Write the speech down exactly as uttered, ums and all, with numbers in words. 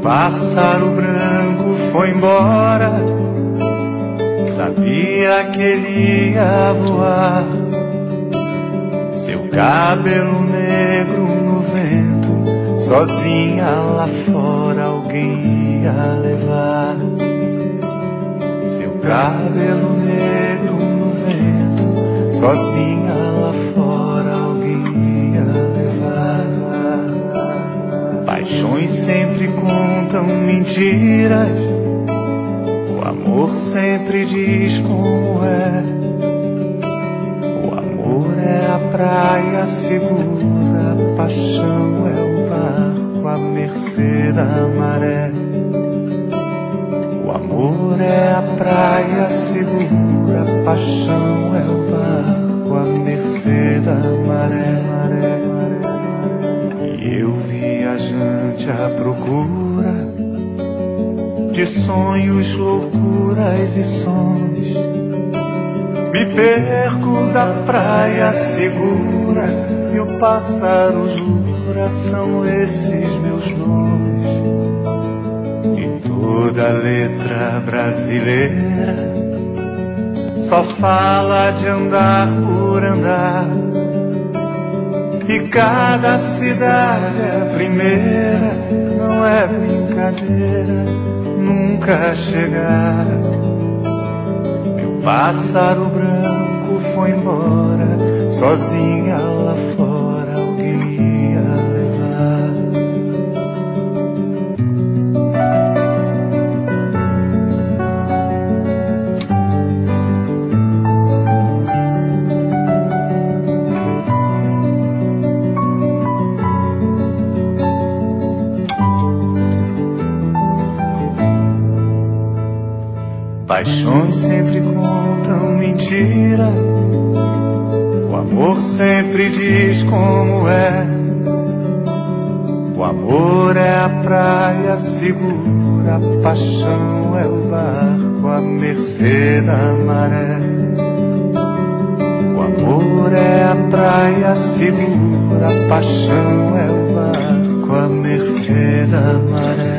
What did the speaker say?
pássaro branco foi embora, sabia que ele ia voar. Seu cabelo negro no vento, sozinha lá fora alguém ia levar. Seu cabelo negro no vento, sozinha lá fora alguém ia levar. Paixões sempre contam mentiras, o amor sempre diz como é. O amor é a praia segura, a paixão é o barco à mercê da maré. O amor é a praia segura, a paixão é o barco à mercê da maré. E eu, viajante à procura de sonhos, loucuras e sons, me perco da praia segura e o pássaro jura são esses meus nomes. E toda letra brasileira só fala de andar por andar, e cada cidade é a primeira, não é brincadeira nunca chegar. Meu pássaro branco foi embora, sozinha lá fora alguém ia levar. Paixões sempre contam mentira, o amor sempre diz como é. O amor é a praia segura, a paixão é o barco à mercê da maré. O amor é a praia segura, a paixão é o barco à mercê da maré.